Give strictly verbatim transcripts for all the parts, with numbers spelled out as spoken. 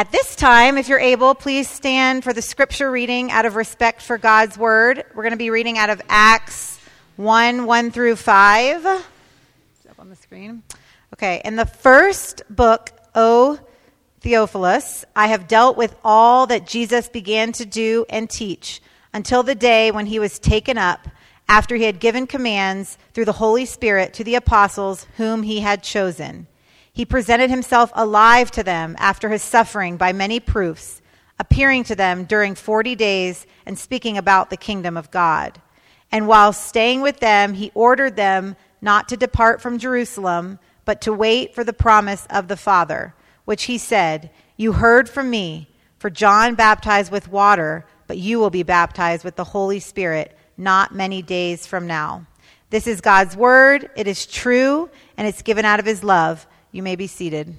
At this time, if you're able, please stand for the scripture reading out of respect for God's word. We're going to be reading out of Acts one, one through five. Is it up on the screen? Okay, in the first book, O Theophilus, I have dealt with all that Jesus began to do and teach until the day when he was taken up, after he had given commands through the Holy Spirit to the apostles whom he had chosen. He presented himself alive to them after his suffering by many proofs, appearing to them during forty days and speaking about the kingdom of God. And while staying with them, he ordered them not to depart from Jerusalem, but to wait for the promise of the Father, which he said, "You heard from me, for John baptized with water, but you will be baptized with the Holy Spirit not many days from now." This is God's word. It is true, and it's given out of his love. You may be seated.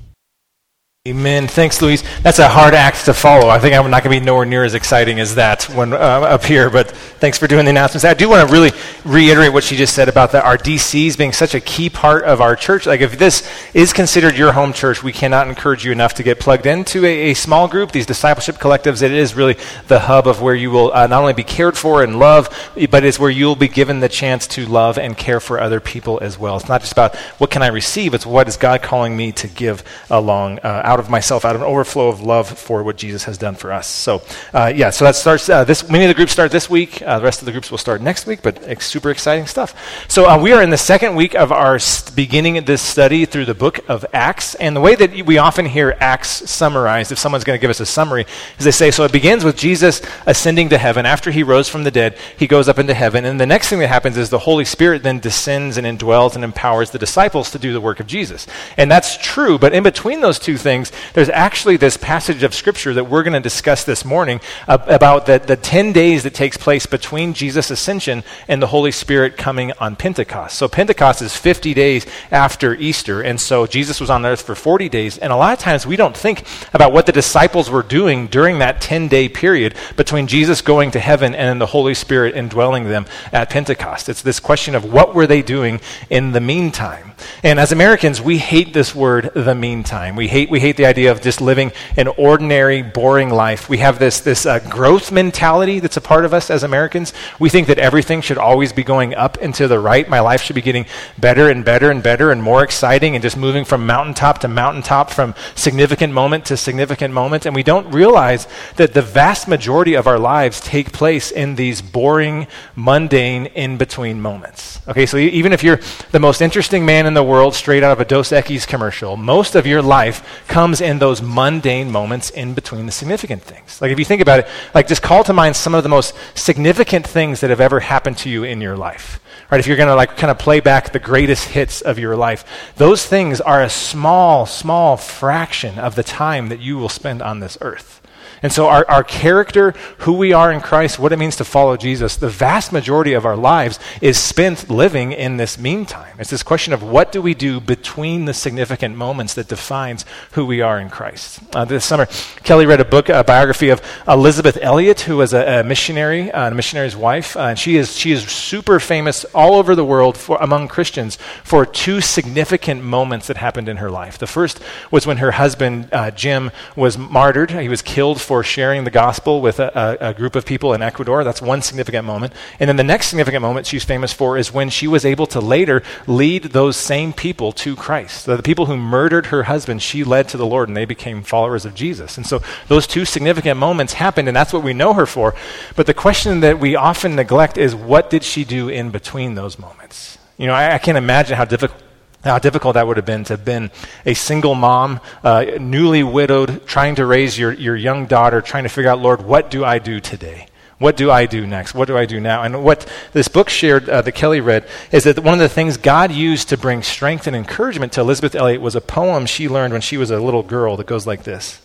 Amen. Thanks, Louise. That's a hard act to follow. I think I'm not going to be nowhere near as exciting as that when uh, up here, but thanks for doing the announcements. I do want to really reiterate what she just said about the, our D Cs being such a key part of our church. Like, if this is considered your home church, we cannot encourage you enough to get plugged into a, a small group, these discipleship collectives. It is really the hub of where you will uh, not only be cared for and loved, but it's where you'll be given the chance to love and care for other people as well. It's not just about what can I receive, it's what is God calling me to give along uh, out of myself, out of an overflow of love for what Jesus has done for us. So, uh, yeah, so that starts, uh, this. many of the groups start this week. Uh, the rest of the groups will start next week, but it's super exciting stuff. So uh, we are in the second week of our st- beginning of this study through the book of Acts. And the way that we often hear Acts summarized, if someone's going to give us a summary, is they say, so it begins with Jesus ascending to heaven. After he rose from the dead, he goes up into heaven. And the next thing that happens is the Holy Spirit then descends and indwells and empowers the disciples to do the work of Jesus. And that's true, but in between those two things, there's actually this passage of Scripture that we're going to discuss this morning uh, about the, the ten days that takes place between Jesus' ascension and the Holy Spirit coming on Pentecost. So Pentecost is fifty days after Easter, and so Jesus was on earth for forty days, and a lot of times we don't think about what the disciples were doing during that ten-day period between Jesus going to heaven and then the Holy Spirit indwelling them at Pentecost. It's this question of what were they doing in the meantime. And as Americans, we hate this word, the meantime. We hate we hate the idea of just living an ordinary, boring life. We have this this uh, growth mentality that's a part of us as Americans. We think that everything should always be going up and to the right. My life should be getting better and better and better and more exciting and just moving from mountaintop to mountaintop, from significant moment to significant moment. And we don't realize that the vast majority of our lives take place in these boring, mundane, in-between moments. Okay, so even if you're the most interesting man in the world straight out of a Dos Equis commercial, most of your life comes in those mundane moments in between the significant things. Like, if you think about it, like, just call to mind some of the most significant things that have ever happened to you in your life. Right? If you're going to like kind of play back the greatest hits of your life, those things are a small, small fraction of the time that you will spend on this earth. And so our, our character, who we are in Christ, what it means to follow Jesus, the vast majority of our lives is spent living in this meantime. It's this question of what do we do between the significant moments that defines who we are in Christ. Uh, this summer, Kelly read a book, a biography of Elizabeth Elliot, who was a, a missionary, uh, a missionary's wife. Uh, and she is she is super famous all over the world for, among Christians for two significant moments that happened in her life. The first was when her husband, uh, Jim, was martyred. He was killed for sharing the gospel with a, a, a group of people in Ecuador. That's one significant moment. And then the next significant moment she's famous for is when she was able to later lead those same people to Christ. So the people who murdered her husband, she led to the Lord, and they became followers of Jesus. And so those two significant moments happened, and that's what we know her for. But the question that we often neglect is, what did she do in between those moments? You know, I, I can't imagine how difficult How difficult that would have been to have been a single mom, uh, newly widowed, trying to raise your, your young daughter, trying to figure out, Lord, what do I do today? What do I do next? What do I do now? And what this book shared, uh, that Kelly read, is that one of the things God used to bring strength and encouragement to Elizabeth Elliot was a poem she learned when she was a little girl that goes like this.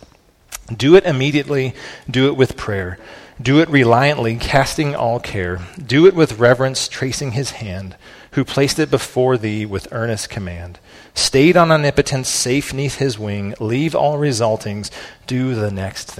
Do it immediately, do it with prayer. Do it reliantly, casting all care. Do it with reverence, tracing his hand, who placed it before thee with earnest command. Stayed on omnipotence, safe neath his wing, leave all resultings, do the next thing.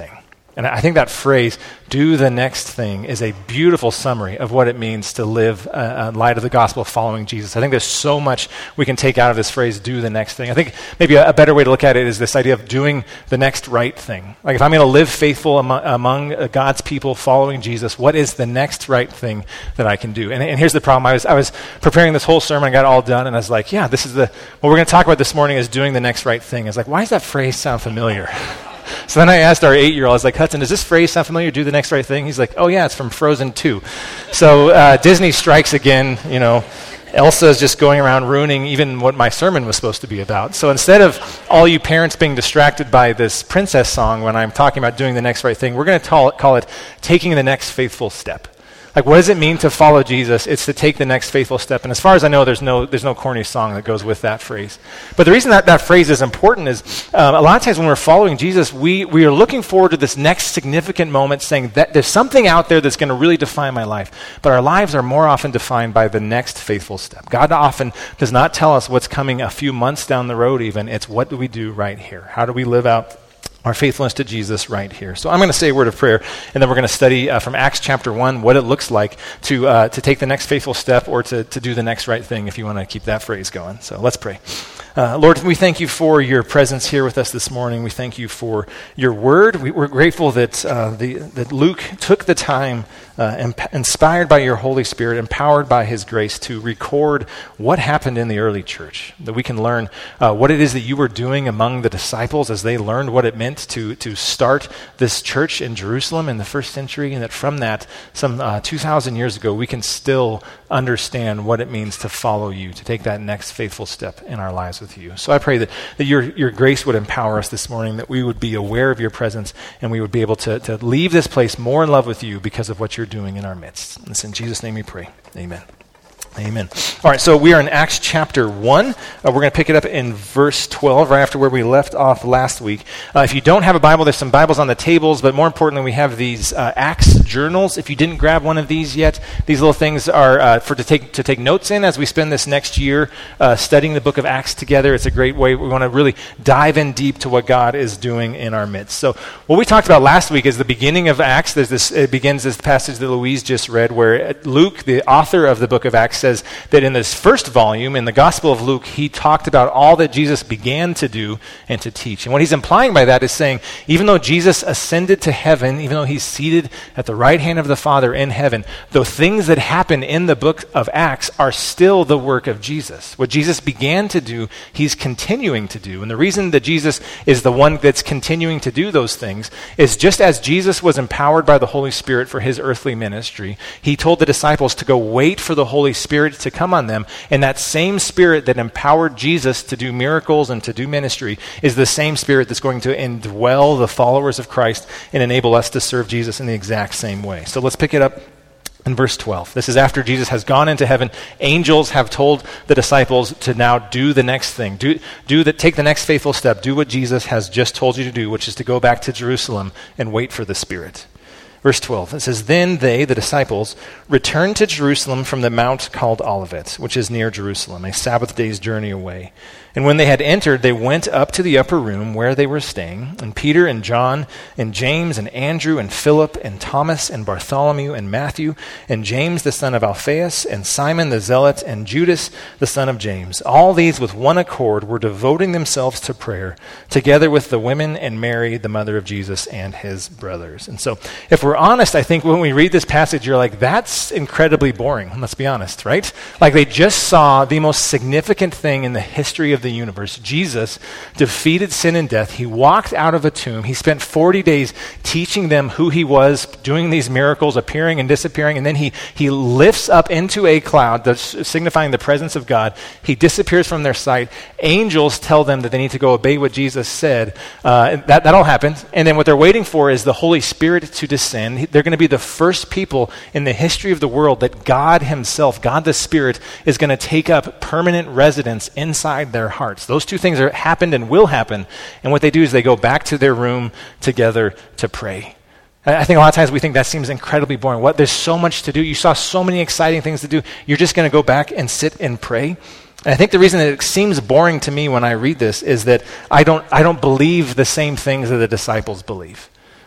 And I think that phrase, do the next thing, is a beautiful summary of what it means to live uh, in light of the gospel following Jesus. I think there's so much we can take out of this phrase, do the next thing. I think maybe a, a better way to look at it is this idea of doing the next right thing. Like if I'm going to live faithful among, among uh, God's people following Jesus, what is the next right thing that I can do? And, and here's the problem. I was, I was preparing this whole sermon, I got it all done, and I was like, yeah, this is the, what we're going to talk about this morning is doing the next right thing. I was like, why does that phrase sound familiar? So then I asked our eight-year-old, I was like, Hudson, does this phrase sound familiar, do the next right thing? He's like, oh yeah, it's from Frozen two. So uh, Disney strikes again, you know, Elsa is just going around ruining even what my sermon was supposed to be about. So instead of all you parents being distracted by this princess song when I'm talking about doing the next right thing, we're going to call, call it taking the next faithful step. Like, what does it mean to follow Jesus? It's to take the next faithful step. And as far as I know, there's no there's no corny song that goes with that phrase. But the reason that that phrase is important is um, a lot of times when we're following Jesus, we, we are looking forward to this next significant moment, saying that there's something out there that's going to really define my life. But our lives are more often defined by the next faithful step. God often does not tell us what's coming a few months down the road even. It's what do we do right here? How do we live out our faithfulness to Jesus right here? So I'm going to say a word of prayer, and then we're going to study uh, from Acts chapter one what it looks like to uh, to take the next faithful step or to, to do the next right thing, if you want to keep that phrase going. So let's pray. Uh, Lord, we thank you for your presence here with us this morning. We thank you for your word. We, we're grateful that uh, the that Luke took the time, uh, imp- inspired by your Holy Spirit, empowered by his grace, to record what happened in the early church, that we can learn uh, what it is that you were doing among the disciples as they learned what it meant to, to start this church in Jerusalem in the first century, and that from that, some uh, two thousand years ago, we can still understand what it means to follow you, to take that next faithful step in our lives with you. So I pray that, that your, your grace would empower us this morning, that we would be aware of your presence, and we would be able to, to leave this place more in love with you because of what you're doing in our midst. And it's in Jesus' name we pray. Amen. Amen. All right, so we are in Acts chapter one. Uh, we're going to pick it up in verse twelve, right after where we left off last week. Uh, if you don't have a Bible, there's some Bibles on the tables, but more importantly, we have these uh, Acts journals. If you didn't grab one of these yet, these little things are uh, for to take to take notes in as we spend this next year uh, studying the book of Acts together. It's a great way. We want to really dive in deep to what God is doing in our midst. So what we talked about last week is the beginning of Acts. There's this. It begins this passage that Louise just read, where Luke, the author of the book of Acts, says that in this first volume, in the Gospel of Luke, he talked about all that Jesus began to do and to teach. And what he's implying by that is saying, even though Jesus ascended to heaven, even though he's seated at the right hand of the Father in heaven, the things that happen in the book of Acts are still the work of Jesus. What Jesus began to do, he's continuing to do. And the reason that Jesus is the one that's continuing to do those things is just as Jesus was empowered by the Holy Spirit for his earthly ministry, he told the disciples to go wait for the Holy Spirit to come on them, and that same Spirit that empowered Jesus to do miracles and to do ministry is the same Spirit that's going to indwell the followers of Christ and enable us to serve Jesus in the exact same way. So let's pick it up in verse twelve. This is after Jesus has gone into heaven. Angels have told the disciples to now do the next thing. Do, do the, take the next faithful step. Do what Jesus has just told you to do, which is to go back to Jerusalem and wait for the Spirit. Verse twelve, it says, Then they, the disciples, returned to Jerusalem from the mount called Olivet, which is near Jerusalem, a Sabbath day's journey away. And when they had entered, they went up to the upper room where they were staying, and Peter and John and James and Andrew and Philip and Thomas and Bartholomew and Matthew and James the son of Alphaeus and Simon the Zealot and Judas the son of James. All these with one accord were devoting themselves to prayer, together with the women and Mary, the mother of Jesus, and his brothers. And so, if we're honest, I think when we read this passage, you're like, that's incredibly boring. Let's be honest, right? Like they just saw the most significant thing in the history of the universe. Jesus defeated sin and death. He walked out of a tomb. He spent forty days teaching them who he was, doing these miracles, appearing and disappearing, and then he, he lifts up into a cloud, that's signifying the presence of God. He disappears from their sight. Angels tell them that they need to go obey what Jesus said. Uh, that, that all happened. And then what they're waiting for is the Holy Spirit to descend. They're going to be the first people in the history of the world that God himself, God the Spirit, is going to take up permanent residence inside their hearts. Those two things are happened and will happen. And what they do is they go back to their room together to pray. I think a lot of times we think that seems incredibly boring. What? There's so much to do. You saw so many exciting things to do. You're just going to go back and sit and pray? And I think the reason that it seems boring to me when I read this is that I don't I don't believe the same things that the disciples believe.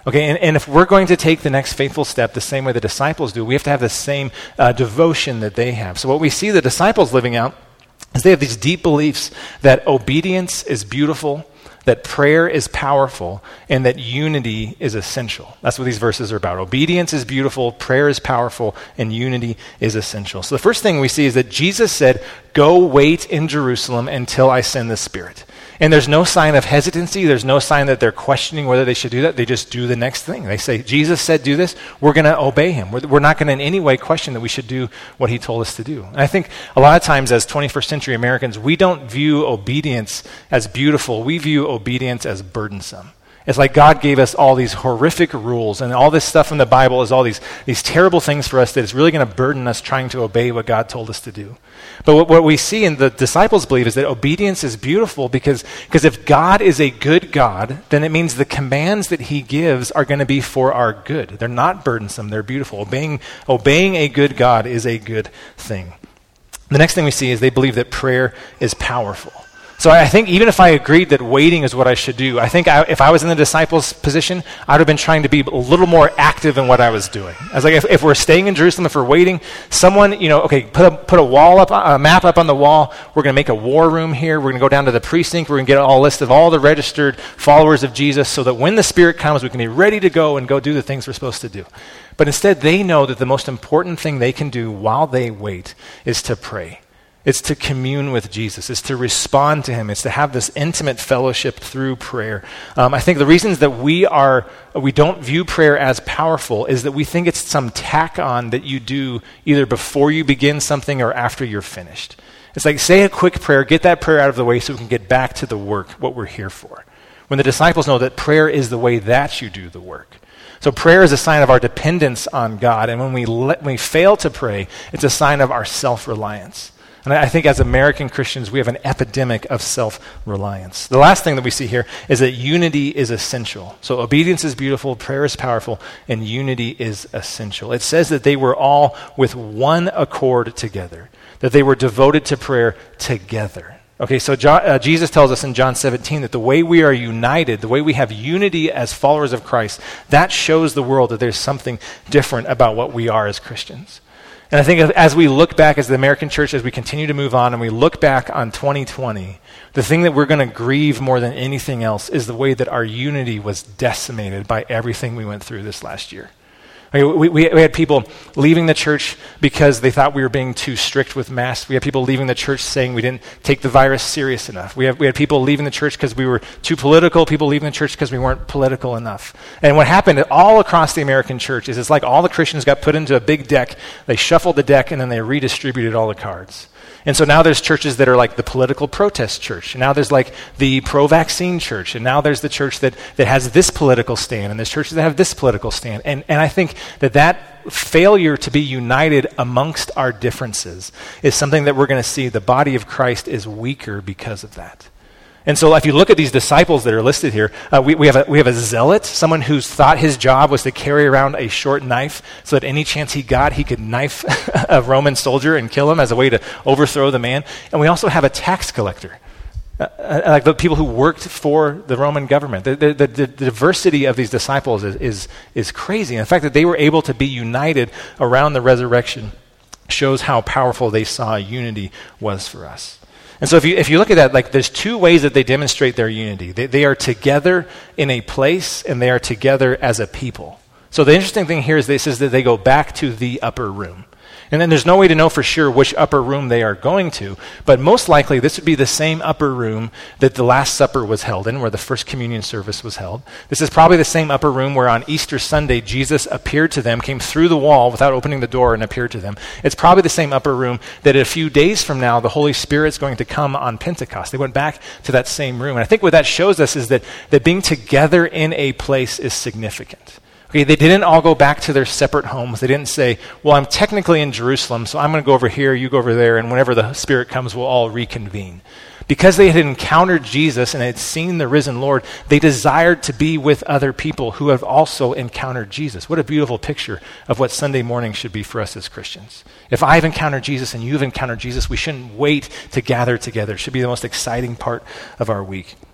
Okay, and, and if we're going to take the next faithful step the same way the disciples do, we have to have the same uh, devotion that they have. So what we see the disciples living out is they have these deep beliefs that obedience is beautiful, that prayer is powerful, and that unity is essential. That's what these verses are about. Obedience is beautiful, prayer is powerful, and unity is essential. So the first thing we see is that Jesus said, "Go wait in Jerusalem until I send the Spirit." And there's no sign of hesitancy. There's no sign that they're questioning whether they should do that. They just do the next thing. They say, Jesus said do this. We're going to obey him. We're, we're not going to in any way question that we should do what he told us to do. And I think a lot of times as twenty-first century Americans, we don't view obedience as beautiful. We view obedience as burdensome. It's like God gave us all these horrific rules, and all this stuff in the Bible is all these, these terrible things for us that is really going to burden us trying to obey what God told us to do. But what, what we see and the disciples believe is that obedience is beautiful because, because if God is a good God, then it means the commands that he gives are going to be for our good. They're not burdensome, they're beautiful. Obeying, obeying a good God is a good thing. The next thing we see is they believe that prayer is powerful. So I think even if I agreed that waiting is what I should do, I think I, if I was in the disciples' position, I would have been trying to be a little more active in what I was doing. I was like, if, if we're staying in Jerusalem, if we're waiting, someone, you know, okay, put a, put a wall up, a map up on the wall. We're going to make a war room here. We're going to go down to the precinct. We're going to get all a list of all the registered followers of Jesus so that when the Spirit comes, we can be ready to go and go do the things we're supposed to do. But instead, they know that the most important thing they can do while they wait is to pray. It's to commune with Jesus. It's to respond to him. It's to have this intimate fellowship through prayer. Um, I think the reasons that we are we don't view prayer as powerful is that we think it's some tack on that you do either before you begin something or after you're finished. It's like, say a quick prayer, get that prayer out of the way so we can get back to the work, what we're here for. When the disciples know that prayer is the way that you do the work. So prayer is a sign of our dependence on God, and when we, let, when we fail to pray, it's a sign of our self-reliance. And I think as American Christians, we have an epidemic of self-reliance. The last thing that we see here is that unity is essential. So obedience is beautiful, prayer is powerful, and unity is essential. It says that they were all with one accord together, that they were devoted to prayer together. Okay, so John, uh, Jesus tells us in John seventeen that the way we are united, the way we have unity as followers of Christ, that shows the world that there's something different about what we are as Christians. And I think as we look back as the American church, as we continue to move on and we look back on twenty twenty, the thing that we're going to grieve more than anything else is the way that our unity was decimated by everything we went through this last year. I mean, we, we, we had people leaving the church because they thought we were being too strict with masks. We had people leaving the church saying we didn't take the virus serious enough. We had, we had people leaving the church because we were too political, people leaving the church because we weren't political enough. And what happened all across the American church is it's like all the Christians got put into a big deck, they shuffled the deck, and then they redistributed all the cards. And so now there's churches that are like the political protest church. And now there's like the pro-vaccine church. And now there's the church that, that has this political stand. And there's churches that have this political stand. And, and I think that that failure to be united amongst our differences is something that we're going to see. The body of Christ is weaker because of that. And so if you look at these disciples that are listed here, uh, we, we, have a, we have a zealot, someone who thought his job was to carry around a short knife so that any chance he got, he could knife a Roman soldier and kill him as a way to overthrow the man. And we also have a tax collector, uh, uh, like the people who worked for the Roman government. The, the, the, the diversity of these disciples is, is, is crazy. And the fact that they were able to be united around the resurrection shows how powerful they saw unity was for us. And so if you if you look at that, like there's two ways that they demonstrate their unity. They, they are together in a place, and they are together as a people. So the interesting thing here is this is that they go back to the upper room. And then there's no way to know for sure which upper room they are going to, but most likely this would be the same upper room that the Last Supper was held in, where the first communion service was held. This is probably the same upper room where on Easter Sunday Jesus appeared to them, came through the wall without opening the door and appeared to them. It's probably the same upper room that a few days from now the Holy Spirit's going to come on Pentecost. They went back to that same room. And I think what that shows us is that, that being together in a place is significant. Okay, they didn't all go back to their separate homes. They didn't say, well, I'm technically in Jerusalem, so I'm going to go over here, you go over there, and whenever the Spirit comes, we'll all reconvene. Because they had encountered Jesus and had seen the risen Lord, they desired to be with other people who have also encountered Jesus. What a beautiful picture of what Sunday morning should be for us as Christians. If I've encountered Jesus and you've encountered Jesus, we shouldn't wait to gather together. It should be the most exciting part of our week.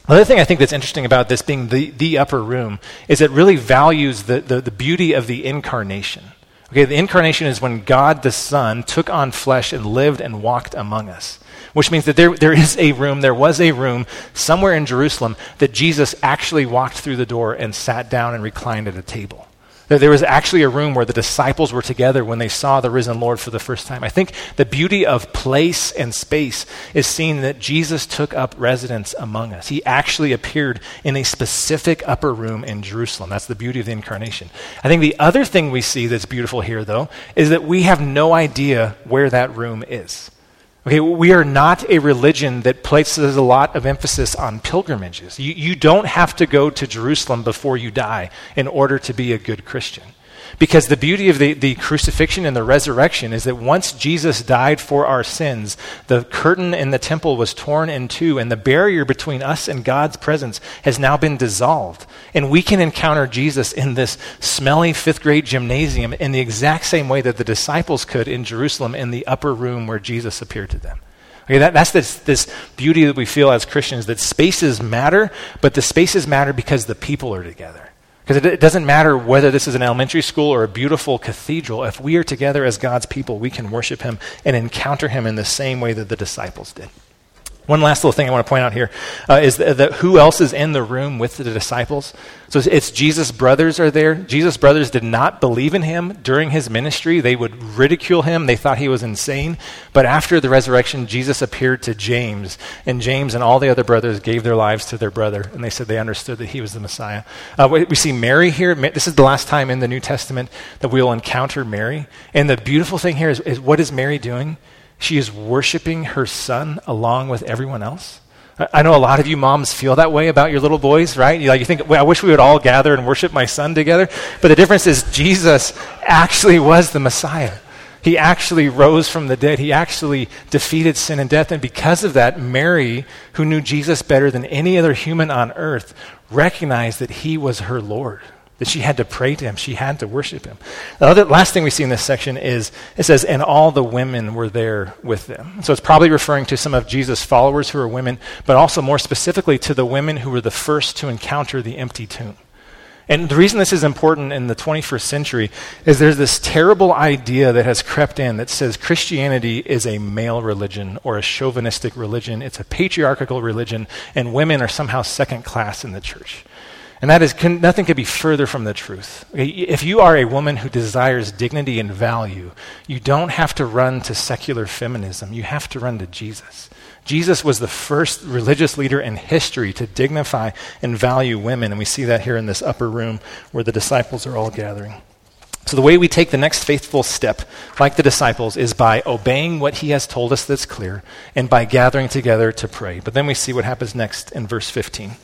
The other thing I think that's interesting about this being the, the upper room is it really values the, the, the beauty of the incarnation. Okay, the incarnation is when God the Son took on flesh and lived and walked among us, which means that there, there is a room, there was a room somewhere in Jerusalem that Jesus actually walked through the door and sat down and reclined at a table. There was actually a room where the disciples were together when they saw the risen Lord for the first time. I think the beauty of place and space is seen that Jesus took up residence among us. He actually appeared in a specific upper room in Jerusalem. That's the beauty of the incarnation. I think the other thing we see that's beautiful here, though, is that we have no idea where that room is. Okay, we are not a religion that places a lot of emphasis on pilgrimages. You, you don't have to go to Jerusalem before you die in order to be a good Christian. Because the beauty of the, the crucifixion and the resurrection is that once Jesus died for our sins, the curtain in the temple was torn in two, and the barrier between us and God's presence has now been dissolved. And we can encounter Jesus in this smelly fifth grade gymnasium in the exact same way that the disciples could in Jerusalem in the upper room where Jesus appeared to them. Okay, that, that's this, this beauty that we feel as Christians, that spaces matter, but the spaces matter because the people are together. Because it, it doesn't matter whether this is an elementary school or a beautiful cathedral. If we are together as God's people, we can worship him and encounter him in the same way that the disciples did. One last little thing I want to point out here uh, is that, that who else is in the room with the disciples? So it's, it's Jesus' brothers are there. Jesus' brothers did not believe in him during his ministry. They would ridicule him. They thought he was insane. But after the resurrection, Jesus appeared to James, and James and all the other brothers gave their lives to their brother, and they said they understood that he was the Messiah. Uh, we, we see Mary here. This is the last time in the New Testament that we'll encounter Mary. And the beautiful thing here is, is what is Mary doing? She is worshiping her son along with everyone else. I know a lot of you moms feel that way about your little boys, right? You, like, you think, well, I wish we would all gather and worship my son together. But the difference is Jesus actually was the Messiah. He actually rose from the dead. He actually defeated sin and death. And because of that, Mary, who knew Jesus better than any other human on earth, recognized that he was her Lord. That she had to pray to him. She had to worship him. The other, last thing we see in this section is, it says, and all the women were there with them. So it's probably referring to some of Jesus' followers who are women, but also more specifically to the women who were the first to encounter the empty tomb. And the reason this is important in the twenty-first century is there's this terrible idea that has crept in that says Christianity is a male religion or a chauvinistic religion. It's a patriarchal religion, and women are somehow second class in the church. And that is, can, nothing could be further from the truth. If you are a woman who desires dignity and value, you don't have to run to secular feminism. You have to run to Jesus. Jesus was the first religious leader in history to dignify and value women, and we see that here in this upper room where the disciples are all gathering. So the way we take the next faithful step, like the disciples, is by obeying what he has told us that's clear, and by gathering together to pray. But then we see what happens next in verse fifteen.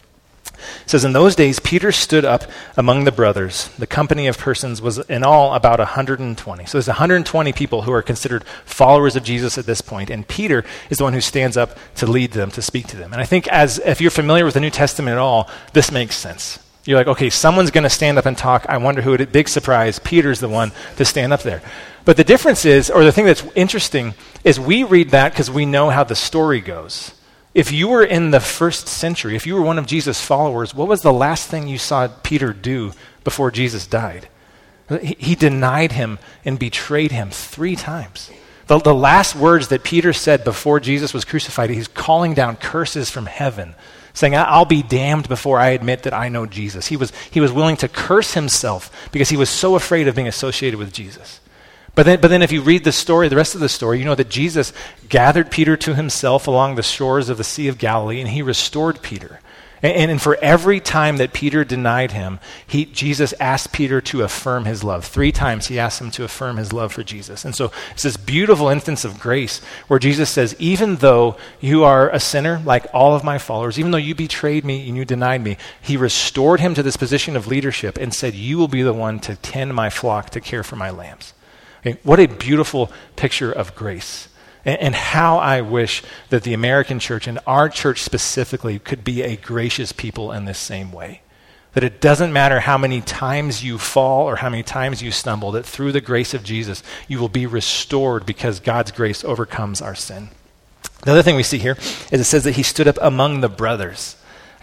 It says, in those days, Peter stood up among the brothers. The company of persons was in all about one hundred twenty. So there's one hundred twenty people who are considered followers of Jesus at this point, and Peter is the one who stands up to lead them, to speak to them. And I think as if you're familiar with the New Testament at all, this makes sense. You're like, okay, someone's going to stand up and talk. I wonder who it is. Big surprise, Peter's the one to stand up there. But the difference is, or the thing that's interesting, is we read that because we know how the story goes. If you were in the first century, if you were one of Jesus' followers, what was the last thing you saw Peter do before Jesus died? He, he denied him and betrayed him three times. The, the last words that Peter said before Jesus was crucified, he's calling down curses from heaven, saying, I'll be damned before I admit that I know Jesus. He was, he was willing to curse himself because he was so afraid of being associated with Jesus. But then, but then if you read the story, the rest of the story, you know that Jesus gathered Peter to himself along the shores of the Sea of Galilee, and he restored Peter. And, and for every time that Peter denied him, he, Jesus asked Peter to affirm his love. Three times he asked him to affirm his love for Jesus. And so it's this beautiful instance of grace where Jesus says, even though you are a sinner like all of my followers, even though you betrayed me and you denied me, he restored him to this position of leadership and said, you will be the one to tend my flock, to care for my lambs. Okay, what a beautiful picture of grace. And, and how I wish that the American church, and our church specifically, could be a gracious people in this same way. That it doesn't matter how many times you fall or how many times you stumble, that through the grace of Jesus, you will be restored because God's grace overcomes our sin. The other thing we see here is it says that he stood up among the brothers.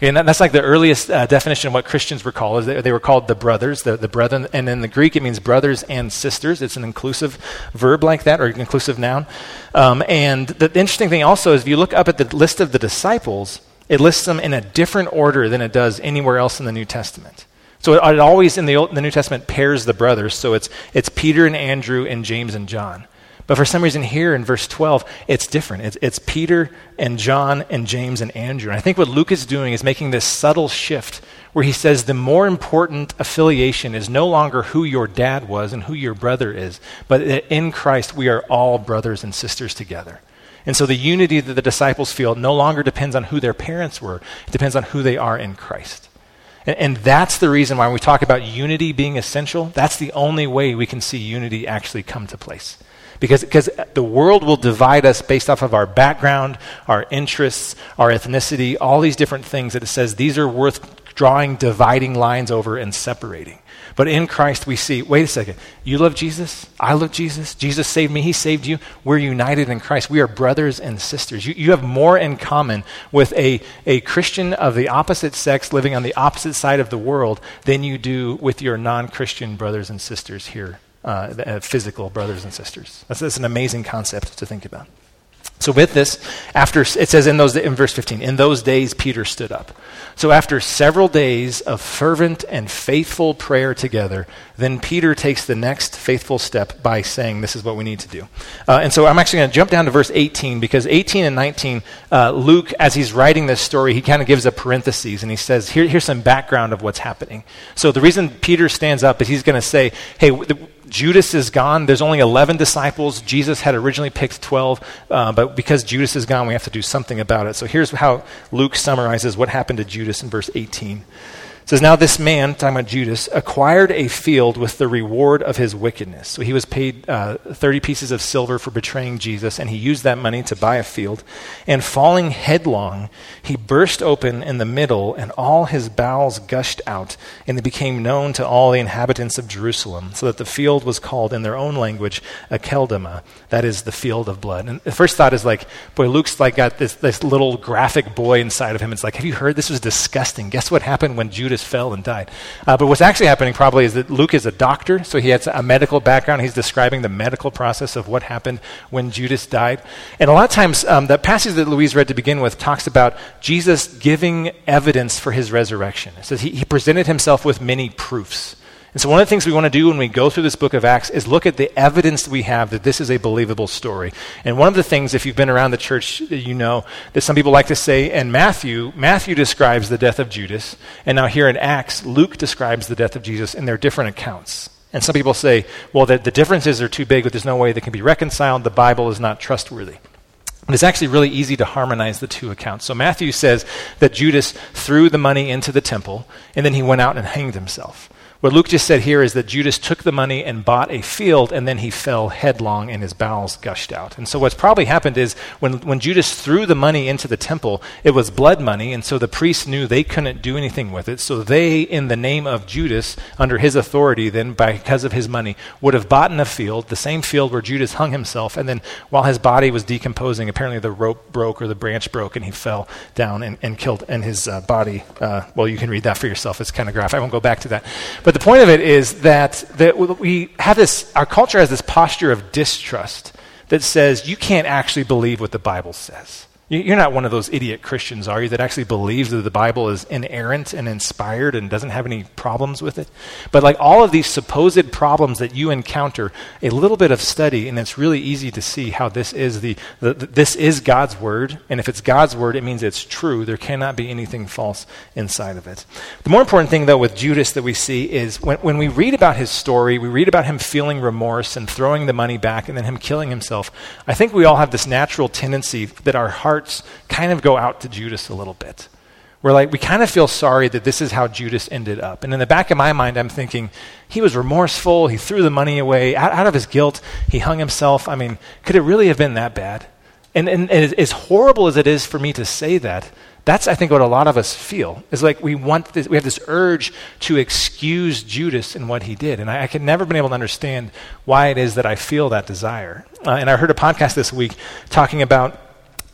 Okay, and that, that's like the earliest uh, definition of what Christians were called. Is they, they were called the brothers, the, the brethren. And in the Greek, it means brothers and sisters. It's an inclusive verb like that, or an inclusive noun. Um, and the, the interesting thing also is if you look up at the list of the disciples, it lists them in a different order than it does anywhere else in the New Testament. So it, it always in the, Old, the New Testament pairs the brothers. So it's it's Peter and Andrew and James and John. But for some reason here in verse twelve, it's different. It's, it's Peter and John and James and Andrew. And I think what Luke is doing is making this subtle shift where he says the more important affiliation is no longer who your dad was and who your brother is, but that in Christ we are all brothers and sisters together. And so the unity that the disciples feel no longer depends on who their parents were. It depends on who they are in Christ. And, and that's the reason why when we talk about unity being essential, that's the only way we can see unity actually come to place. Because, because the world will divide us based off of our background, our interests, our ethnicity, all these different things that it says these are worth drawing dividing lines over and separating. But in Christ we see, wait a second, you love Jesus, I love Jesus, Jesus saved me, he saved you, we're united in Christ, we are brothers and sisters. You, you have more in common with a, a Christian of the opposite sex living on the opposite side of the world than you do with your non-Christian brothers and sisters here. Uh, uh, physical brothers and sisters. That's, that's an amazing concept to think about. So with this, after it says in those in verse fifteen, in those days Peter stood up. So after several days of fervent and faithful prayer together, then Peter takes the next faithful step by saying, this is what we need to do. Uh, and so I'm actually going to jump down to verse eighteen, because eighteen and nineteen, uh, Luke, as he's writing this story, he kind of gives a parentheses, and he says, Here, here's some background of what's happening. So the reason Peter stands up is he's going to say, hey, the, Judas is gone. There's only eleven disciples. Jesus had originally picked twelve, uh, but because Judas is gone, we have to do something about it. So here's how Luke summarizes what happened to Judas in verse eighteen. It says, now this man, talking about Judas, acquired a field with the reward of his wickedness. So he was paid uh, thirty pieces of silver for betraying Jesus, and he used that money to buy a field. And falling headlong, he burst open in the middle, and all his bowels gushed out, and it became known to all the inhabitants of Jerusalem, so that the field was called in their own language Akeldama, that is the field of blood. And the first thought is like, boy, Luke's like got this, this little graphic boy inside of him. It's like, have you heard? This was disgusting. Guess what happened when Judas fell and died? Uh, but what's actually happening probably is that Luke is a doctor, so he has a medical background. He's describing the medical process of what happened when Judas died. And a lot of times, um, the passage that Louise read to begin with talks about Jesus giving evidence for his resurrection. It says he, he presented himself with many proofs. And so one of the things we want to do when we go through this book of Acts is look at the evidence we have that this is a believable story. And one of the things, if you've been around the church, you know that some people like to say, and Matthew, Matthew describes the death of Judas, and now here in Acts, Luke describes the death of Jesus in their different accounts. And some people say, well, the, the differences are too big, but there's no way they can be reconciled. The Bible is not trustworthy. But it's actually really easy to harmonize the two accounts. So Matthew says that Judas threw the money into the temple, and then he went out and hanged himself. What Luke just said here is that Judas took the money and bought a field, and then he fell headlong and his bowels gushed out. And so what's probably happened is when, when Judas threw the money into the temple, it was blood money, and so the priests knew they couldn't do anything with it. So they, in the name of Judas, under his authority, then because of his money, would have bought in a field, the same field where Judas hung himself, and then while his body was decomposing, apparently the rope broke or the branch broke, and he fell down and, and killed, and his uh, body, uh, well, you can read that for yourself. It's kind of graphic. I won't go back to that. But the point of it is that, that we have this, our culture has this posture of distrust that says you can't actually believe what the Bible says. You're not one of those idiot Christians, are you, that actually believes that the Bible is inerrant and inspired and doesn't have any problems with it? But like all of these supposed problems that you encounter, a little bit of study, and it's really easy to see how this is the, the, the this is God's word, and if it's God's word, it means it's true. There cannot be anything false inside of it. The more important thing, though, with Judas that we see is when, when we read about his story, we read about him feeling remorse and throwing the money back and then him killing himself. I think we all have this natural tendency that our heart kind of go out to Judas a little bit. We're like, we kind of feel sorry that this is how Judas ended up. And in the back of my mind, I'm thinking, he was remorseful, he threw the money away, out, out of his guilt, he hung himself. I mean, could it really have been that bad? And, and, and as horrible as it is for me to say that, that's, I think, what a lot of us feel. Is like we want this, we have this urge to excuse Judas and what he did. And I, I can never been able to understand why it is that I feel that desire. Uh, and I heard a podcast this week talking about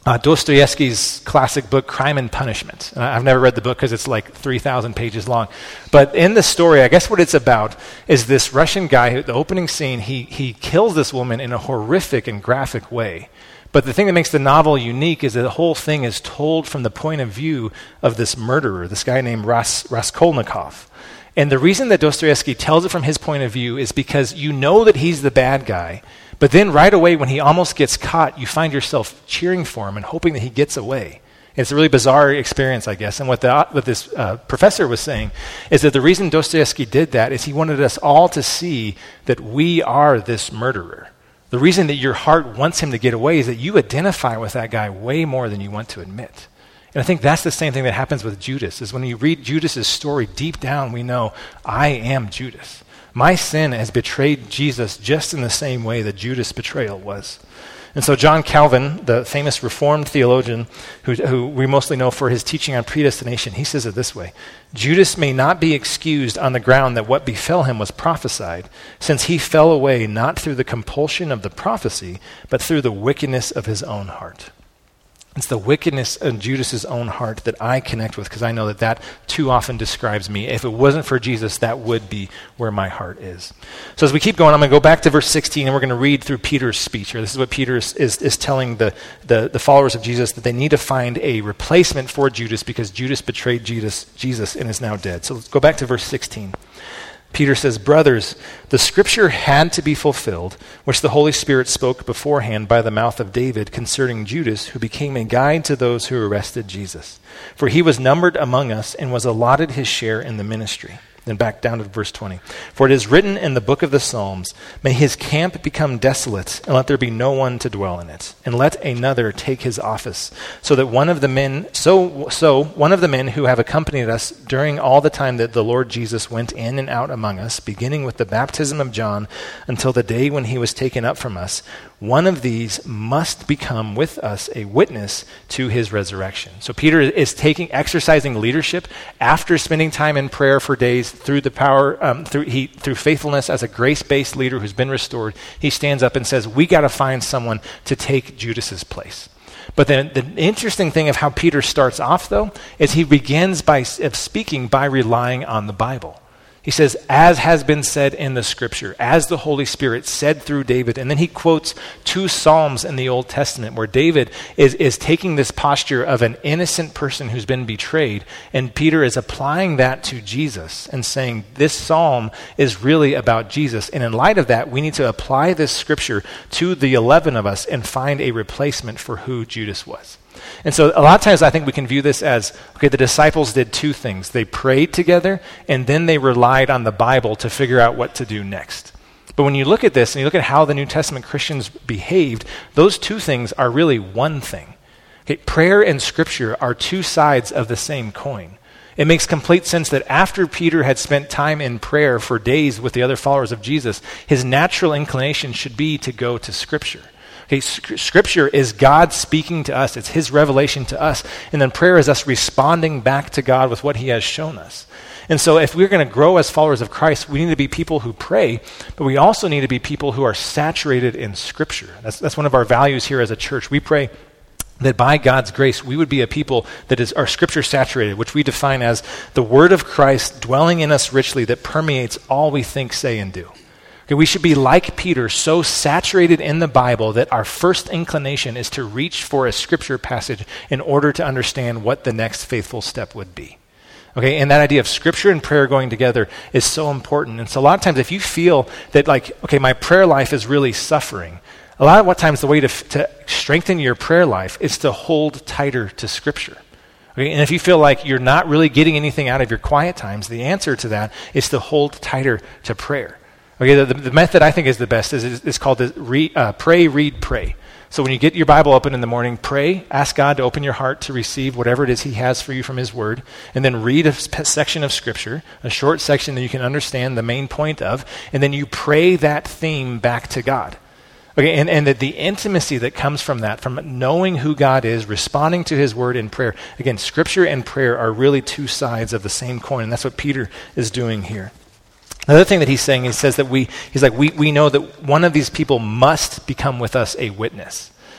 Uh, Dostoevsky's classic book, Crime and Punishment. Uh, I've never read the book because it's like three thousand pages long. But in the story, I guess what it's about is this Russian guy, who, the opening scene, he, he kills this woman in a horrific and graphic way. But the thing that makes the novel unique is that the whole thing is told from the point of view of this murderer, this guy named Ras, Raskolnikov. And the reason that Dostoevsky tells it from his point of view is because you know that he's the bad guy, but then right away when he almost gets caught, you find yourself cheering for him and hoping that he gets away. It's a really bizarre experience, I guess. And what, the, what this uh, professor was saying is that the reason Dostoevsky did that is he wanted us all to see that we are this murderer. The reason that your heart wants him to get away is that you identify with that guy way more than you want to admit. And I think that's the same thing that happens with Judas, is when you read Judas's story, deep down we know, I am Judas. My sin has betrayed Jesus just in the same way that Judas' betrayal was. And so John Calvin, the famous Reformed theologian who, who we mostly know for his teaching on predestination, he says it this way: Judas may not be excused on the ground that what befell him was prophesied, since he fell away not through the compulsion of the prophecy, but through the wickedness of his own heart. It's the wickedness in Judas's own heart that I connect with, because I know that that too often describes me. If it wasn't for Jesus, that would be where my heart is. So as we keep going, I'm going to go back to verse sixteen, and we're going to read through Peter's speech here. This is what Peter is, is, is telling the, the, the followers of Jesus, that they need to find a replacement for Judas because Judas betrayed Jesus, Jesus and is now dead. So let's go back to verse sixteen. Peter says, "Brothers, the scripture had to be fulfilled, which the Holy Spirit spoke beforehand by the mouth of David concerning Judas, who became a guide to those who arrested Jesus. For he was numbered among us and was allotted his share in the ministry." Then back down to verse twenty. "For it is written in the book of the Psalms, may his camp become desolate, and let there be no one to dwell in it. And let another take his office, so that one of the men, so so one of the men who have accompanied us during all the time that the Lord Jesus went in and out among us, beginning with the baptism of John until the day when he was taken up from us, one of these must become with us a witness to his resurrection." So Peter is taking, exercising leadership after spending time in prayer for days through the power, um, through he, through faithfulness as a grace-based leader who's been restored. He stands up and says, we got to find someone to take Judas's place. But then the interesting thing of how Peter starts off, though, is he begins by of speaking by relying on the Bible. He says, as has been said in the scripture, as the Holy Spirit said through David. And then he quotes two Psalms in the Old Testament where David is, is taking this posture of an innocent person who's been betrayed. And Peter is applying that to Jesus and saying, this Psalm is really about Jesus. And in light of that, we need to apply this scripture to the eleven of us and find a replacement for who Judas was. And so a lot of times I think we can view this as, okay, the disciples did two things. They prayed together, and then they relied on the Bible to figure out what to do next. But when you look at this and you look at how the New Testament Christians behaved, those two things are really one thing. Okay, prayer and scripture are two sides of the same coin. It makes complete sense that after Peter had spent time in prayer for days with the other followers of Jesus, his natural inclination should be to go to scripture. Okay, scripture is God speaking to us. It's his revelation to us. And then prayer is us responding back to God with what he has shown us. And so if we're going to grow as followers of Christ, we need to be people who pray, but we also need to be people who are saturated in scripture. That's, that's one of our values here as a church. We pray that by God's grace, we would be a people that is are scripture saturated, which we define as the word of Christ dwelling in us richly that permeates all we think, say, and do. Okay, we should be like Peter, so saturated in the Bible that our first inclination is to reach for a scripture passage in order to understand what the next faithful step would be. Okay, and that idea of scripture and prayer going together is so important. And so a lot of times if you feel that like, okay, my prayer life is really suffering, a lot of what times the way to, to strengthen your prayer life is to hold tighter to scripture. Okay, and if you feel like you're not really getting anything out of your quiet times, the answer to that is to hold tighter to prayer. Okay, the, the method I think is the best is, is, is called the re, uh, pray, read, pray. So when you get your Bible open in the morning, pray, ask God to open your heart to receive whatever it is he has for you from his word, and then read a sp- section of scripture, a short section that you can understand the main point of, and then you pray that theme back to God. Okay, and, and that the intimacy that comes from that, from knowing who God is, responding to his word in prayer. Again, scripture and prayer are really two sides of the same coin, and that's what Peter is doing here. Another thing that he's saying, he says that we, he's like, we, we know that one of these people must become with us a witness.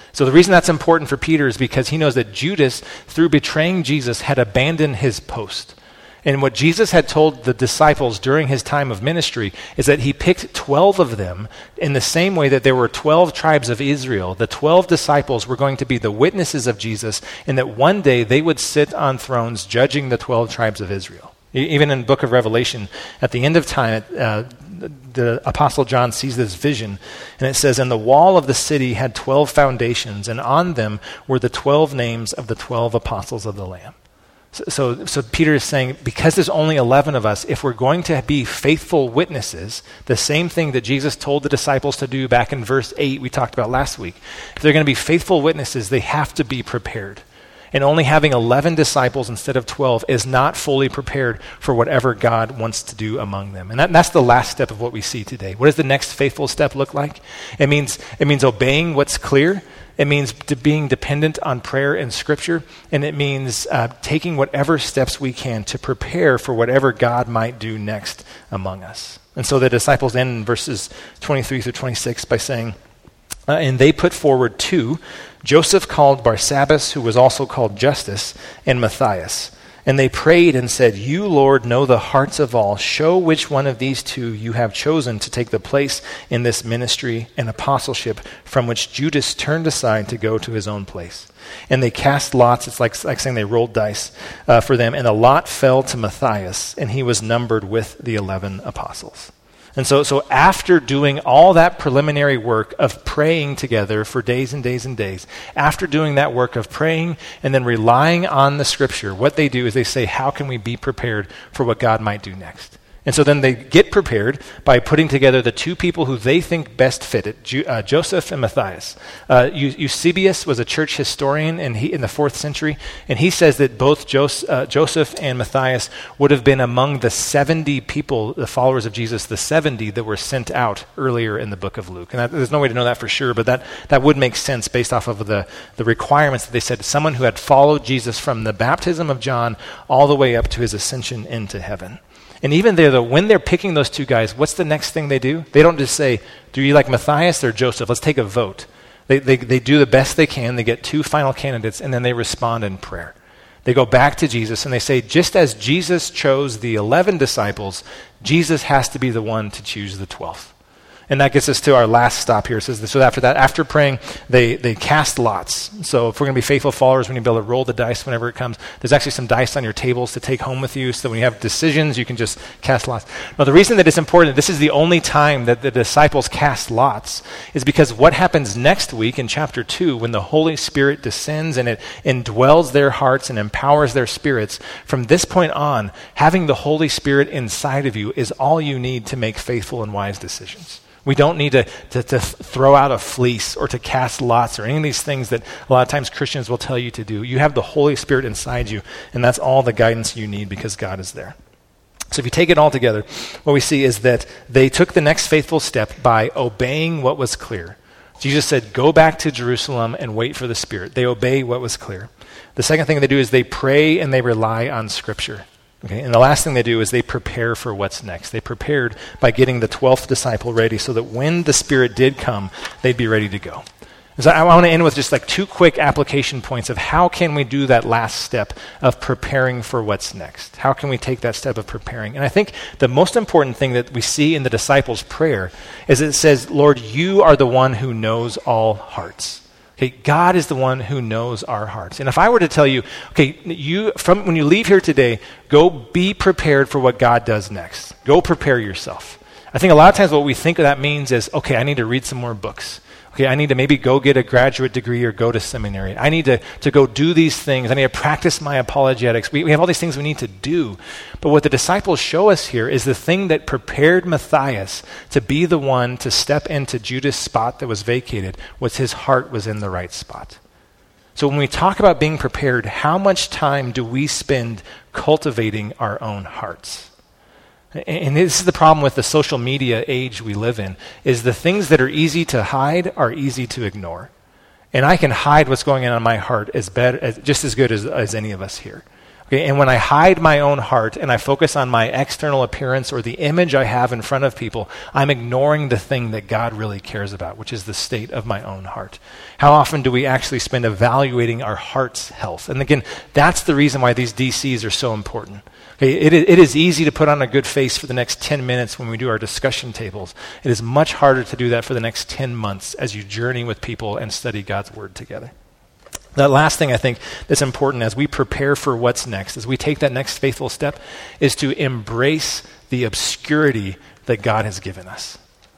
So the reason that's important for Peter is because he knows that Judas, through betraying Jesus, had abandoned his post. And what Jesus had told the disciples during his time of ministry is that he picked twelve of them in the same way that there were twelve tribes of Israel. The twelve disciples were going to be the witnesses of Jesus, and that one day they would sit on thrones judging the twelve tribes of Israel. Even in the book of Revelation, at the end of time, uh, the Apostle John sees this vision, and it says, "And the wall of the city had twelve foundations, and on them were the twelve names of the twelve apostles of the Lamb." So, so, so Peter is saying, because there's only eleven of us, if we're going to be faithful witnesses, the same thing that Jesus told the disciples to do back in verse eight we talked about last week, if they're going to be faithful witnesses, they have to be prepared. And only having eleven disciples instead of twelve is not fully prepared for whatever God wants to do among them. And that, that's the last step of what we see today. What does the next faithful step look like? It means, it means obeying what's clear. It means to being dependent on prayer and Scripture. And it means uh, taking whatever steps we can to prepare for whatever God might do next among us. And so the disciples end in verses twenty-three through twenty-six by saying, Uh, and they put forward two, Joseph called Barsabbas, who was also called Justus, and Matthias. And they prayed and said, "You, Lord, know the hearts of all. Show which one of these two you have chosen to take the place in this ministry and apostleship from which Judas turned aside to go to his own place." And they cast lots. It's like, like saying they rolled dice uh, for them. And the lot fell to Matthias, and he was numbered with the eleven apostles. And so, so after doing all that preliminary work of praying together for days and days and days, after doing that work of praying and then relying on the Scripture, what they do is they say, how can we be prepared for what God might do next? And so then they get prepared by putting together the two people who they think best fit it, Ju- uh, Joseph and Matthias. Uh, Eusebius was a church historian in, he, in the fourth century, and he says that both Jos- uh, Joseph and Matthias would have been among the seventy people, the followers of Jesus, the seventy that were sent out earlier in the book of Luke. And that, there's no way to know that for sure, but that, that would make sense based off of the, the requirements that they said, someone who had followed Jesus from the baptism of John all the way up to his ascension into heaven. And even there, though, when they're picking those two guys, what's the next thing they do? They don't just say, do you like Matthias or Joseph? Let's take a vote. They, they, they do the best they can. They get two final candidates, and then they respond in prayer. They go back to Jesus, and they say, just as Jesus chose the eleven disciples, Jesus has to be the one to choose the twelfth. And that gets us to our last stop here. It says this, so after that, after praying, they, they cast lots. So if we're going to be faithful followers, we need to be able to roll the dice whenever it comes. There's actually some dice on your tables to take home with you, so that when you have decisions, you can just cast lots. Now, the reason that it's important, this is the only time that the disciples cast lots, is because what happens next week in chapter two, when the Holy Spirit descends and it indwells their hearts and empowers their spirits, from this point on, having the Holy Spirit inside of you is all you need to make faithful and wise decisions. We don't need to, to, to throw out a fleece or to cast lots or any of these things that a lot of times Christians will tell you to do. You have the Holy Spirit inside you, and that's all the guidance you need because God is there. So if you take it all together, what we see is that they took the next faithful step by obeying what was clear. Jesus said, go back to Jerusalem and wait for the Spirit. They obey what was clear. The second thing they do is they pray and they rely on Scripture. Okay, and the last thing they do is they prepare for what's next. They prepared by getting the twelfth disciple ready so that when the Spirit did come, they'd be ready to go. And so I want to end with just like two quick application points of how can we do that last step of preparing for what's next? How can we take that step of preparing? And I think the most important thing that we see in the disciples' prayer is it says, Lord, you are the one who knows all hearts. Okay, God is the one who knows our hearts. And if I were to tell you, okay, you from when you leave here today, go be prepared for what God does next. Go prepare yourself. I think a lot of times what we think that means is, okay, I need to read some more books. Okay, I need to maybe go get a graduate degree or go to seminary. I need to, to go do these things. I need to practice my apologetics. We, we have all these things we need to do. But what the disciples show us here is the thing that prepared Matthias to be the one to step into Judas' spot that was vacated was his heart was in the right spot. So when we talk about being prepared, how much time do we spend cultivating our own hearts? And this is the problem with the social media age we live in, is the things that are easy to hide are easy to ignore. And I can hide what's going on in my heart as bad, as, just as good as, as any of us here. Okay, and when I hide my own heart and I focus on my external appearance or the image I have in front of people, I'm ignoring the thing that God really cares about, which is the state of my own heart. How often do we actually spend evaluating our heart's health? And again, that's the reason why these D Cs are so important. Okay, it, it is easy to put on a good face for the next ten minutes when we do our discussion tables. It is much harder to do that for the next ten months as you journey with people and study God's word together. The last thing I think that's important as we prepare for what's next, as we take that next faithful step, is to embrace the obscurity that God has given us.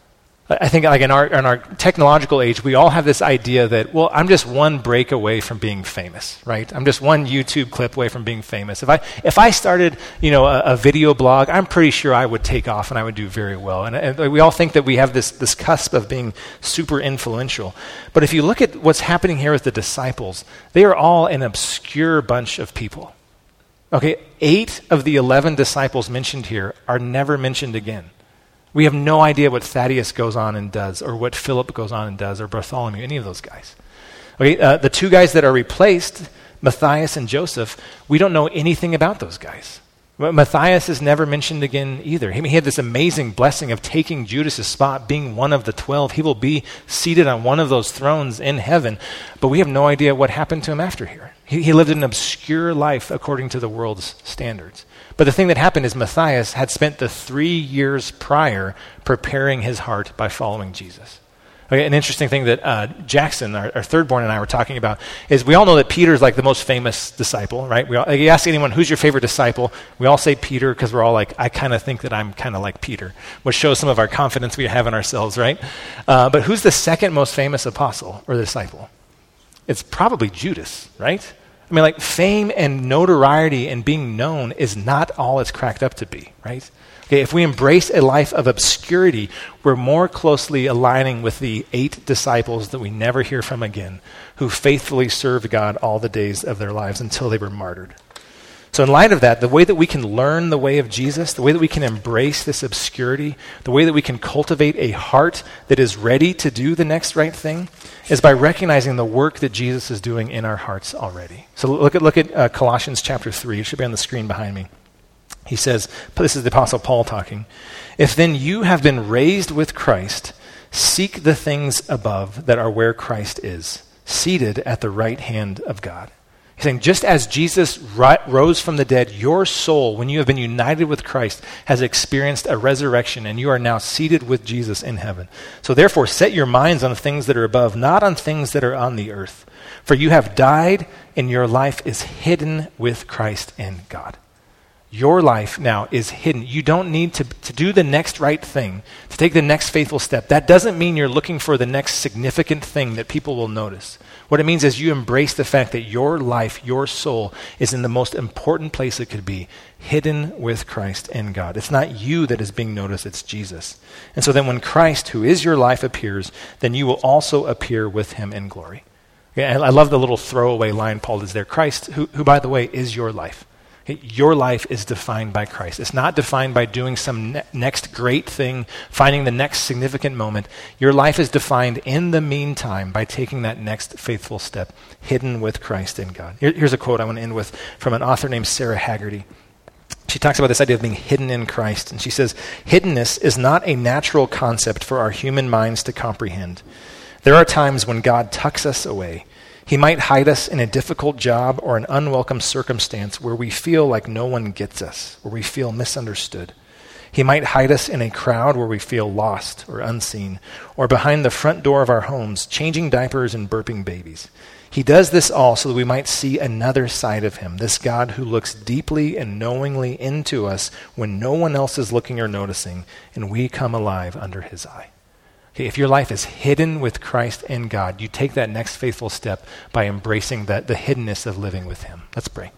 I think like in our, in our technological age, we all have this idea that, well, I'm just one break away from being famous, right? I'm just one YouTube clip away from being famous. If I if I started, you know, a, a video blog, I'm pretty sure I would take off and I would do very well. And, and we all think that we have this, this cusp of being super influential. But if you look at what's happening here with the disciples, they are all an obscure bunch of people. Okay, eight of the eleven disciples mentioned here are never mentioned again. We have no idea what Thaddeus goes on and does, or what Philip goes on and does, or Bartholomew, any of those guys. Okay, uh, the two guys that are replaced, Matthias and Joseph, we don't know anything about those guys. Matthias is never mentioned again either. He, he had this amazing blessing of taking Judas' spot, being one of the twelve. He will be seated on one of those thrones in heaven, but we have no idea what happened to him after here. He, he lived an obscure life according to the world's standards. But the thing that happened is Matthias had spent the three years prior preparing his heart by following Jesus. Okay, an interesting thing that uh, Jackson, our, our third born, and I were talking about is we all know that Peter's like the most famous disciple, right? We all, you ask anyone, who's your favorite disciple? We all say Peter because we're all like, I kind of think that I'm kind of like Peter, which shows some of our confidence we have in ourselves, right? Uh, but who's the second most famous apostle or disciple? It's probably Judas, right? I mean, like, fame and notoriety and being known is not all it's cracked up to be, right? Okay, if we embrace a life of obscurity, we're more closely aligning with the eight disciples that we never hear from again, who faithfully served God all the days of their lives until they were martyred. So in light of that, the way that we can learn the way of Jesus, the way that we can embrace this obscurity, the way that we can cultivate a heart that is ready to do the next right thing, is by recognizing the work that Jesus is doing in our hearts already. So look at look at uh, Colossians chapter three. It should be on the screen behind me. He says, this is the Apostle Paul talking, "If then you have been raised with Christ, seek the things above that are where Christ is, seated at the right hand of God." He's saying, just as Jesus ri- rose from the dead, your soul, when you have been united with Christ, has experienced a resurrection, and you are now seated with Jesus in heaven. So therefore, set your minds on things that are above, not on things that are on the earth. For you have died, and your life is hidden with Christ in God. Your life now is hidden. You don't need to, to do the next right thing, to take the next faithful step. That doesn't mean you're looking for the next significant thing that people will notice. What it means is you embrace the fact that your life, your soul, is in the most important place it could be, hidden with Christ in God. It's not you that is being noticed, it's Jesus. And so then when Christ, who is your life, appears, then you will also appear with him in glory. Okay, and I love the little throwaway line Paul does there. Christ, who, who by the way, is your life. Okay, your life is defined by Christ. It's not defined by doing some ne- next great thing, finding the next significant moment. Your life is defined in the meantime by taking that next faithful step, hidden with Christ in God. Here, here's a quote I want to end with from an author named Sarah Haggerty. She talks about this idea of being hidden in Christ, and she says, "Hiddenness is not a natural concept for our human minds to comprehend. There are times when God tucks us away. He might hide us in a difficult job or an unwelcome circumstance where we feel like no one gets us, where we feel misunderstood. He might hide us in a crowd where we feel lost or unseen, or behind the front door of our homes, changing diapers and burping babies. He does this all so that we might see another side of him, this God who looks deeply and knowingly into us when no one else is looking or noticing, and we come alive under his eye." Okay, if your life is hidden with Christ in God, you take that next faithful step by embracing that, the hiddenness of living with him. Let's pray.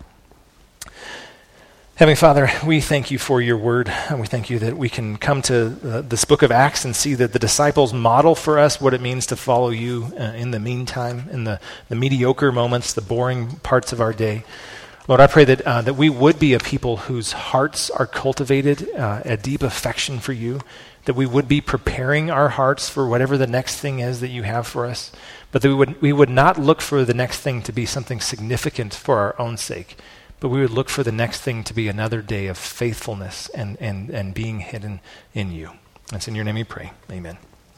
Heavenly Father, we thank you for your word, and we thank you that we can come to uh, this book of Acts and see that the disciples model for us what it means to follow you uh, in the meantime, in the, the mediocre moments, the boring parts of our day. Lord, I pray that uh, that we would be a people whose hearts are cultivated, uh, a deep affection for you, that we would be preparing our hearts for whatever the next thing is that you have for us, but that we would we would not look for the next thing to be something significant for our own sake, but we would look for the next thing to be another day of faithfulness and, and, and being hidden in you. That's in your name we pray. Amen.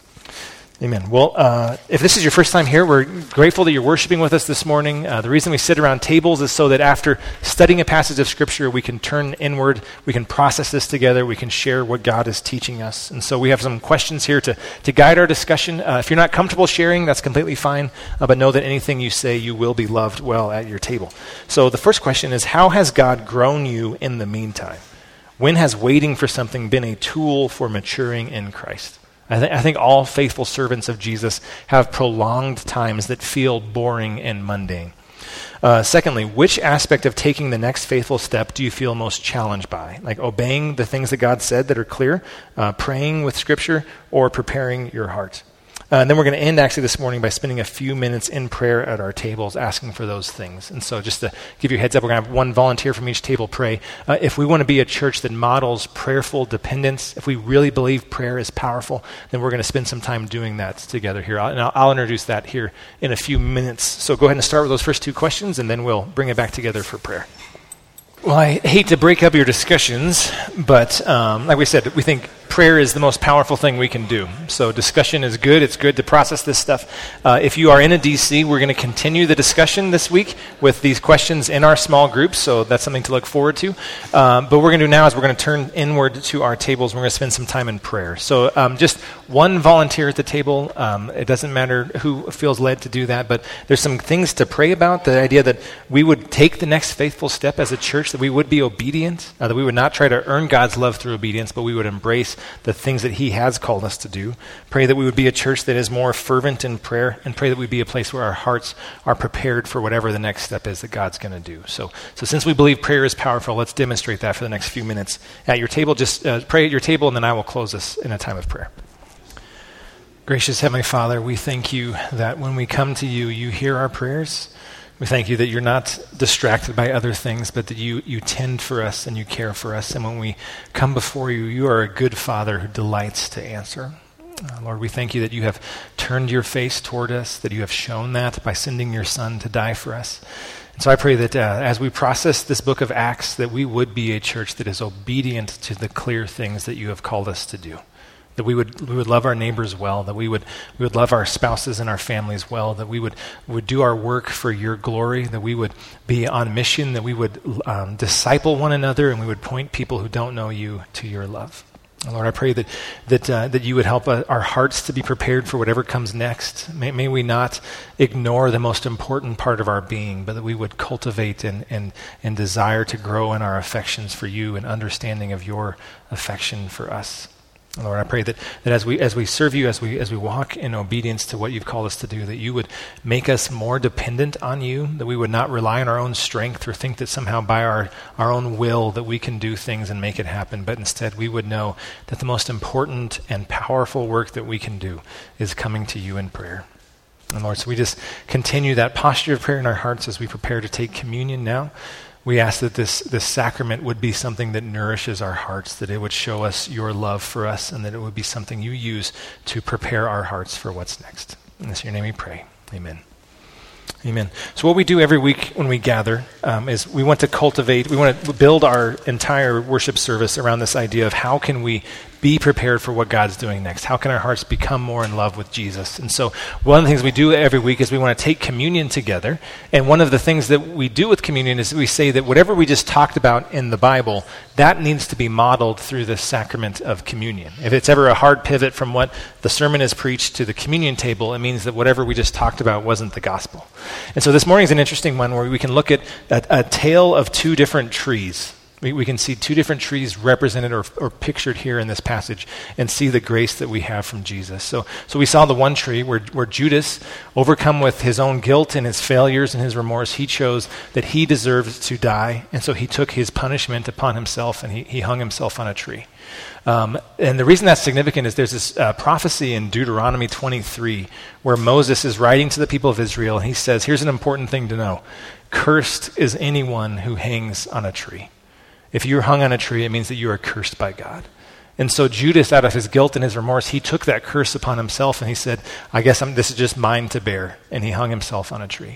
Amen. Well, uh, if this is your first time here, we're grateful that you're worshiping with us this morning. Uh, the reason we sit around tables is so that after studying a passage of Scripture, we can turn inward, we can process this together, we can share what God is teaching us. And so we have some questions here to, to guide our discussion. Uh, if you're not comfortable sharing, that's completely fine, uh, but know that anything you say, you will be loved well at your table. So the first question is, how has God grown you in the meantime? When has waiting for something been a tool for maturing in Christ? I, th- I think all faithful servants of Jesus have prolonged times that feel boring and mundane. Uh, secondly, which aspect of taking the next faithful step do you feel most challenged by? Like obeying the things that God said that are clear, uh, praying with Scripture, or preparing your heart? Uh, and then we're going to end actually this morning by spending a few minutes in prayer at our tables asking for those things. And so just to give you a heads up, we're going to have one volunteer from each table pray. Uh, if we want to be a church that models prayerful dependence, if we really believe prayer is powerful, then we're going to spend some time doing that together here. I'll, and I'll, I'll introduce that here in a few minutes. So go ahead and start with those first two questions, and then we'll bring it back together for prayer. Well, I hate to break up your discussions, but um, like we said, we think prayer is the most powerful thing we can do. So discussion is good. It's good to process this stuff. Uh, if you are in a D C, we're going to continue the discussion this week with these questions in our small groups, so that's something to look forward to. Um, but what we're going to do now is we're going to turn inward to our tables. We're going to spend some time in prayer. So um, just one volunteer at the table. Um, it doesn't matter who feels led to do that, but there's some things to pray about. The idea that we would take the next faithful step as a church, that we would be obedient, uh, that we would not try to earn God's love through obedience, but we would embrace the things that he has called us to do. Pray that we would be a church that is more fervent in prayer, and pray that we be a place where our hearts are prepared for whatever the next step is that God's going to do. So, so since we believe prayer is powerful, let's demonstrate that for the next few minutes at your table. Just uh, pray at your table, and then I will close this in a time of prayer. Gracious Heavenly Father, we thank you that when we come to you, you hear our prayers. We thank you that you're not distracted by other things, but that you, you tend for us and you care for us. And when we come before you, you are a good Father who delights to answer. Uh, Lord, we thank you that you have turned your face toward us, that you have shown that by sending your Son to die for us. And so I pray that uh, as we process this book of Acts, that we would be a church that is obedient to the clear things that you have called us to do. That we would we would love our neighbors well, that we would we would love our spouses and our families well, that we would, would do our work for your glory, that we would be on mission, that we would um, disciple one another, and we would point people who don't know you to your love. And Lord, I pray that that uh, that you would help uh, our hearts to be prepared for whatever comes next. May, may we not ignore the most important part of our being, but that we would cultivate and, and, and desire to grow in our affections for you and understanding of your affection for us. Lord, I pray that, that as we as we serve you, as we as we walk in obedience to what you've called us to do, that you would make us more dependent on you, that we would not rely on our own strength or think that somehow by our, our own will that we can do things and make it happen, but instead we would know that the most important and powerful work that we can do is coming to you in prayer. And Lord, so we just continue that posture of prayer in our hearts as we prepare to take communion now. We ask that this, this sacrament would be something that nourishes our hearts, that it would show us your love for us, and that it would be something you use to prepare our hearts for what's next. In this your name we pray. Amen. Amen. So what we do every week when we gather um, is we want to cultivate, we want to build our entire worship service around this idea of how can we be prepared for what God's doing next? How can our hearts become more in love with Jesus? And so one of the things we do every week is we want to take communion together. And one of the things that we do with communion is we say that whatever we just talked about in the Bible, that needs to be modeled through the sacrament of communion. If it's ever a hard pivot from what the sermon is preached to the communion table, it means that whatever we just talked about wasn't the gospel. And so this morning is an interesting one where we can look at a, a tale of two different trees. We, we can see two different trees represented or, or pictured here in this passage and see the grace that we have from Jesus. So so we saw the one tree where, where Judas, overcome with his own guilt and his failures and his remorse, he chose that he deserved to die, and so he took his punishment upon himself and he, he hung himself on a tree. Um, and the reason that's significant is there's this uh, prophecy in Deuteronomy twenty-three where Moses is writing to the people of Israel, and he says, here's an important thing to know. Cursed is anyone who hangs on a tree. If you're hung on a tree, it means that you are cursed by God. And so Judas, out of his guilt and his remorse, he took that curse upon himself and he said, I guess I'm, this is just mine to bear. And he hung himself on a tree.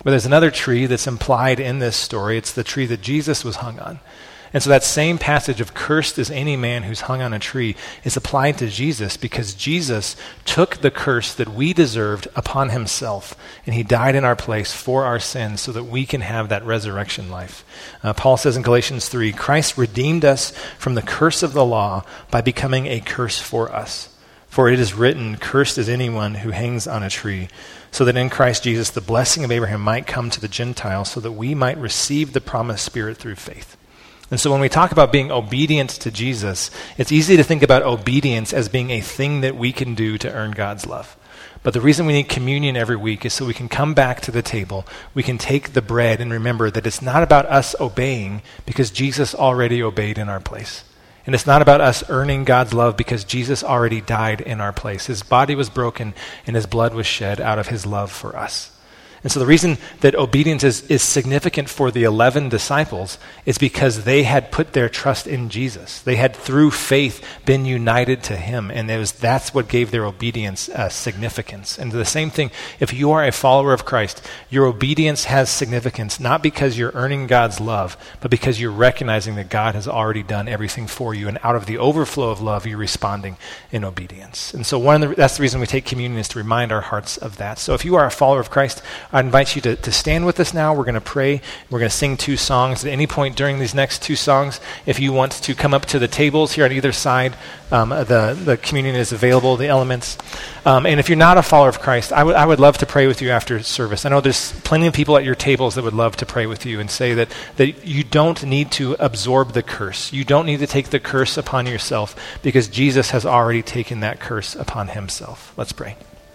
But there's another tree that's implied in this story. It's the tree that Jesus was hung on. And so that same passage of cursed is any man who's hung on a tree is applied to Jesus because Jesus took the curse that we deserved upon himself, and he died in our place for our sins so that we can have that resurrection life. Uh, Paul says in Galatians three, Christ redeemed us from the curse of the law by becoming a curse for us. For it is written, cursed is anyone who hangs on a tree, so that in Christ Jesus the blessing of Abraham might come to the Gentiles so that we might receive the promised Spirit through faith. And so when we talk about being obedient to Jesus, it's easy to think about obedience as being a thing that we can do to earn God's love. But the reason we need communion every week is so we can come back to the table, we can take the bread and remember that it's not about us obeying because Jesus already obeyed in our place. And it's not about us earning God's love because Jesus already died in our place. His body was broken and his blood was shed out of his love for us. And so the reason that obedience is, is significant for the eleven disciples is because they had put their trust in Jesus. They had, through faith, been united to him, and it was, that's what gave their obedience uh, significance. And the same thing, if you are a follower of Christ, your obedience has significance, not because you're earning God's love, but because you're recognizing that God has already done everything for you, and out of the overflow of love, you're responding in obedience. And so one of the, that's the reason we take communion, is to remind our hearts of that. So if you are a follower of Christ, I invite you to, to stand with us now. We're going to pray. We're going to sing two songs. At any point during these next two songs, if you want to come up to the tables here on either side, um, the, the communion is available, the elements. Um, and if you're not a follower of Christ, I would I would love to pray with you after service. I know there's plenty of people at your tables that would love to pray with you and say that, that you don't need to absorb the curse. You don't need to take the curse upon yourself because Jesus has already taken that curse upon himself. Let's pray.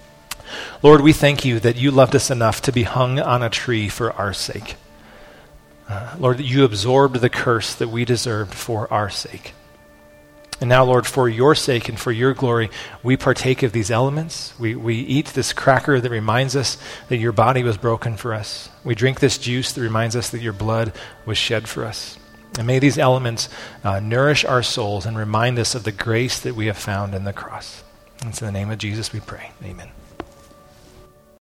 Lord, we thank you that you loved us enough to be hung on a tree for our sake. Uh, Lord, that you absorbed the curse that we deserved for our sake. And now, Lord, for your sake and for your glory, we partake of these elements. We, we eat this cracker that reminds us that your body was broken for us. We drink this juice that reminds us that your blood was shed for us. And may these elements uh, nourish our souls and remind us of the grace that we have found in the cross. And it's in the name of Jesus we pray. Amen.